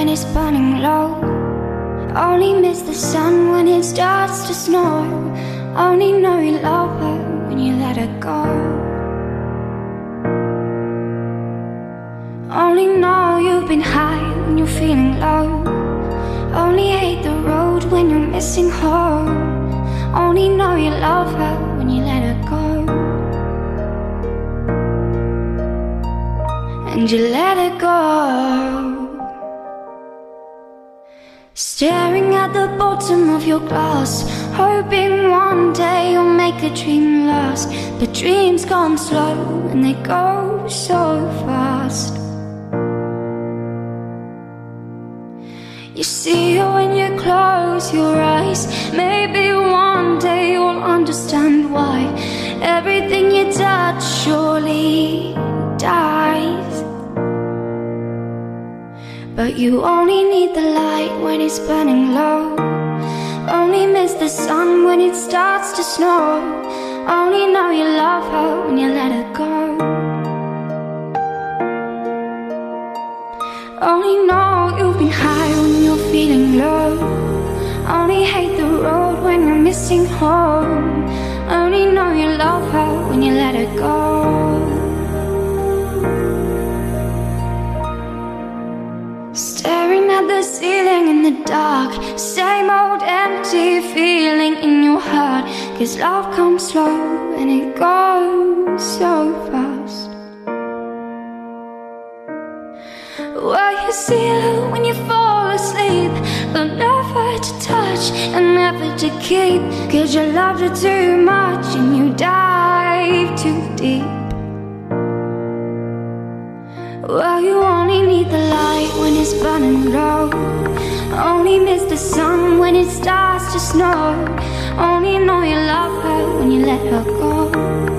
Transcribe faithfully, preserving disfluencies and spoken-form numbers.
when it's burning low. Only miss the sun when it starts to snow. Only know you love her when you let her go. Only know you've been high when you're feeling low. Only hate the road when you're missing home. Only know you love her when you let her go. And you let her go. Staring at the bottom of your glass, hoping one day you'll make a dream last. But dreams come slow and they go so fast. You see it when you close your eyes. Maybe one day you'll understand why everything you touch surely dies. But you only need the light when it's burning low. Only miss the sun when it starts to snow. Only know you love her when you let her go. Only know you've been high when you're feeling low. Only hate the road when you're missing home. Only know you love her when you let her go. Staring at the ceiling in the dark, same old empty feeling in your heart. Cause love comes slow and it goes so fast. Well, you see her when you fall asleep, but never to touch and never to keep. Cause you loved her too much and you dive too deep. Well, you only need the light when it's burning low. Only miss the sun when it starts to snow. Only know you love her when you let her go.